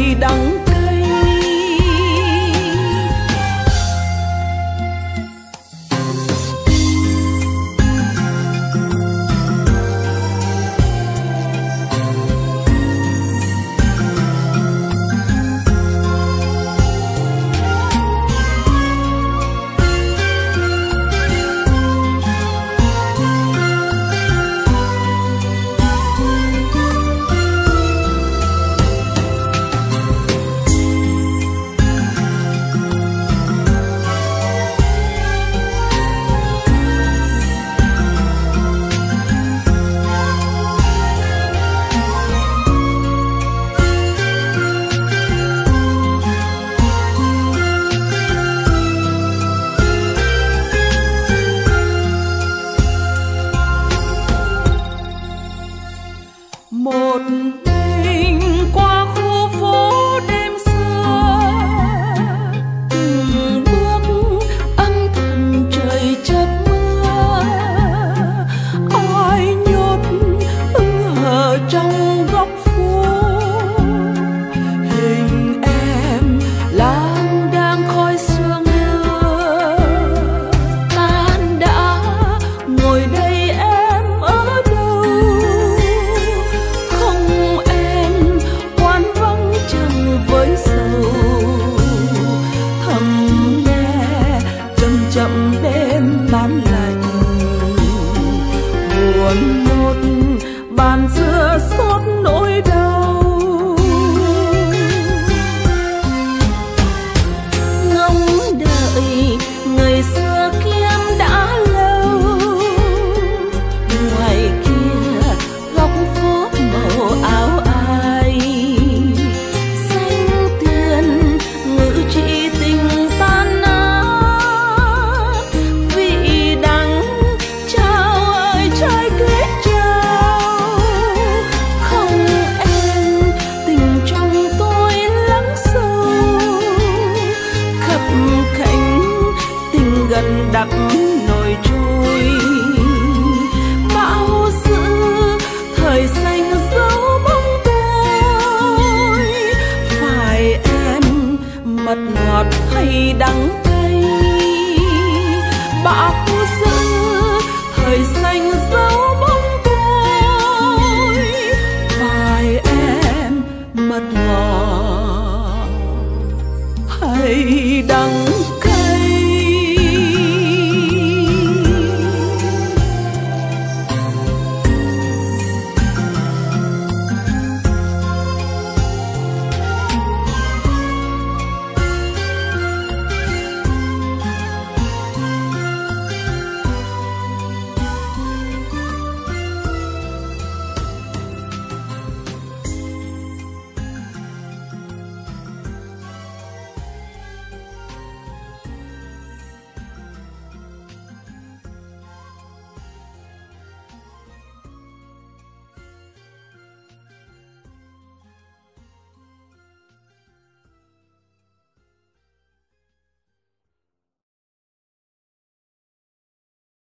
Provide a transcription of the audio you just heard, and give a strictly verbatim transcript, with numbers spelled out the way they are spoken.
hay đắng cay. Một mình qua khu phố đêm xưa, từng bước âm thầm trời chớp mưa. Ai nhốt hững hờ trong góc phố, hình em lang đang khói sương đưa. Tan đã ngồi đây em ở đâu? Với sầu thầm nghe chậm chậm đêm bán lạnh, buồn một bàn dưa xót nỗi đau. Ngóng đợi người xưa kiếm đã lâu, ngoài kia góc phố màu áo ai. Gần đặt nồi trôi bão dữ thời xanh dấu bóng tôi. Phải em mật ngọt hay đắng cay bạc